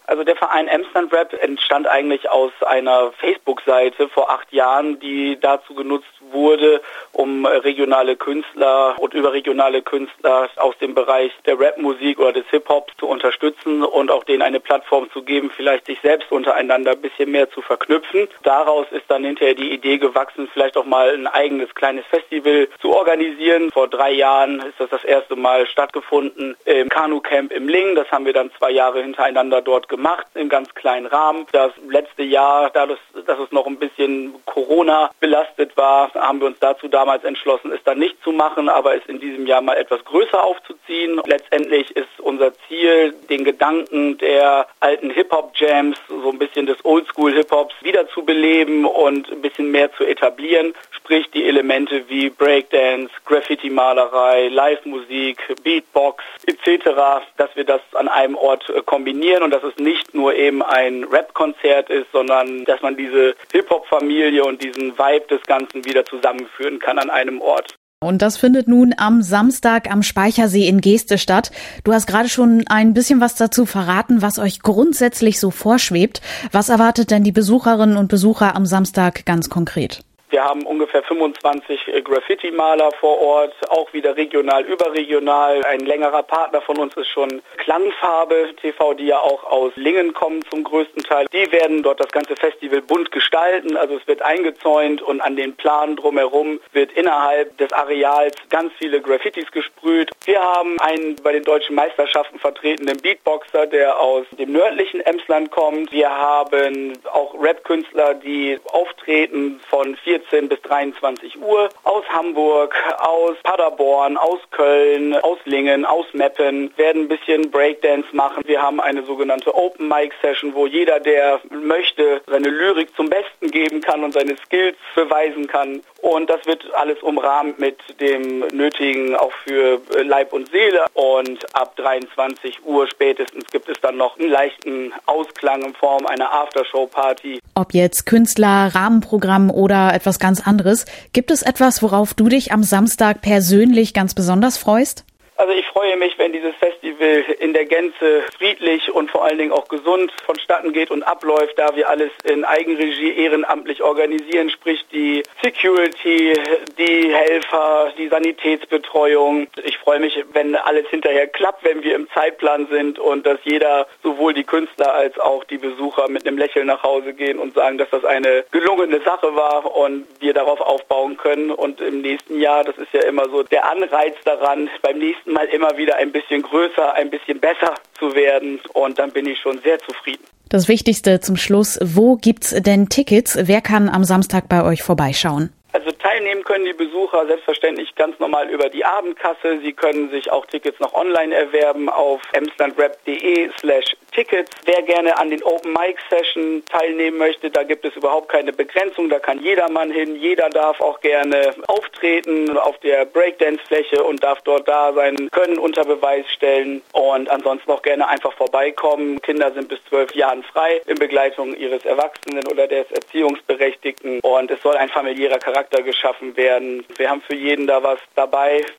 Also der Verein Emsland Rap entstand eigentlich aus einer Facebook-Seite vor 8 Jahren, die dazu genutzt wurde, um regionale Künstler und überregionale Künstler aus dem Bereich der Rapmusik oder des Hip-Hops zu unterstützen und auch denen eine Plattform zu geben, vielleicht sich selbst untereinander ein bisschen mehr zu verknüpfen. Daraus ist dann hinterher die Idee gewachsen, vielleicht auch mal ein eigenes kleines Festival zu organisieren. Vor 3 Jahren ist das erste Mal stattgefunden im Kanu-Camp im Ling. Das haben wir dann 2 Jahre hintereinander dort gemacht, im ganz kleinen Rahmen. Das letzte Jahr, dadurch, dass es noch ein bisschen Corona belastet war, haben wir uns dazu damals entschlossen, es dann nicht zu machen, aber es in diesem Jahr mal etwas größer aufzuziehen. Letztendlich ist unser Ziel, den Gedanken der alten Hip-Hop-Jams, so ein bisschen des Oldschool-Hip-Hops wiederzubeleben und ein bisschen mehr zu etablieren. Sprich die Elemente wie Breakdance, Graffiti-Malerei, Live-Musik, Beatbox etc., dass wir das an einem Ort kombinieren und dass es nicht nur eben ein Rap-Konzert ist, sondern dass man diese Hip-Hop-Familie und diesen Vibe des Ganzen wieder zusammenführen kann an einem Ort. Und das findet nun am Samstag am Speichersee in Geeste statt. Du hast gerade schon ein bisschen was dazu verraten, was euch grundsätzlich so vorschwebt. Was erwartet denn die Besucherinnen und Besucher am Samstag ganz konkret? Wir haben ungefähr 25 Graffiti-Maler vor Ort, auch wieder regional, überregional. Ein längerer Partner von uns ist schon Klangfarbe TV, die ja auch aus Lingen kommen zum größten Teil. Die werden dort das ganze Festival bunt gestalten, also es wird eingezäunt und an den Planen drumherum wird innerhalb des Areals ganz viele Graffitis gesprüht. Wir haben einen bei den deutschen Meisterschaften vertretenen Beatboxer, der aus dem nördlichen Emsland kommt. Wir haben auch Rap-Künstler, die auftreten von 14 bis 23 Uhr aus Hamburg, aus Paderborn, aus Köln, aus Lingen, aus Meppen, werden ein bisschen Breakdance machen. Wir haben eine sogenannte Open Mic Session, wo jeder, der möchte, seine Lyrik zum Besten geben kann und seine Skills beweisen kann. Und das wird alles umrahmt mit dem Nötigen auch für Leib und Seele. Und ab 23 Uhr spätestens gibt es dann noch einen leichten Ausklang in Form einer Aftershow-Party. Ob jetzt Künstler, Rahmenprogramm oder etwas ganz anderes, gibt es etwas, worauf du dich am Samstag persönlich ganz besonders freust? Also ich freue mich, wenn dieses Festival in der Gänze friedlich und vor allen Dingen auch gesund vonstatten geht und abläuft, da wir alles in Eigenregie ehrenamtlich organisieren, sprich die Security, die Helfer, die Sanitätsbetreuung. Ich freue mich, wenn alles hinterher klappt, wenn wir im Zeitplan sind und dass jeder, sowohl die Künstler als auch die Besucher mit einem Lächeln nach Hause gehen und sagen, dass das eine gelungene Sache war und wir darauf aufbauen können. Und im nächsten Jahr, das ist ja immer so der Anreiz daran, beim nächsten Mal immer wieder ein bisschen größer, ein bisschen besser zu werden und dann bin ich schon sehr zufrieden. Das Wichtigste zum Schluss, wo gibt's denn Tickets? Wer kann am Samstag bei euch vorbeischauen? Also teilnehmen können die Besucher selbstverständlich ganz normal über die Abendkasse. Sie können sich auch Tickets noch online erwerben auf emslandrap.de/Tickets. Wer gerne an den Open Mic Session teilnehmen möchte, da gibt es überhaupt keine Begrenzung. Da kann jedermann hin. Jeder darf auch gerne auftreten auf der Breakdance-Fläche und darf dort da sein Können unter Beweis stellen. Und ansonsten auch gerne einfach vorbeikommen. Kinder sind bis 12 Jahren frei in Begleitung ihres Erwachsenen oder des Erziehungsberechtigten. Und es soll ein familiärer Charakter geschaffen werden. Wir haben für jeden da was dabei.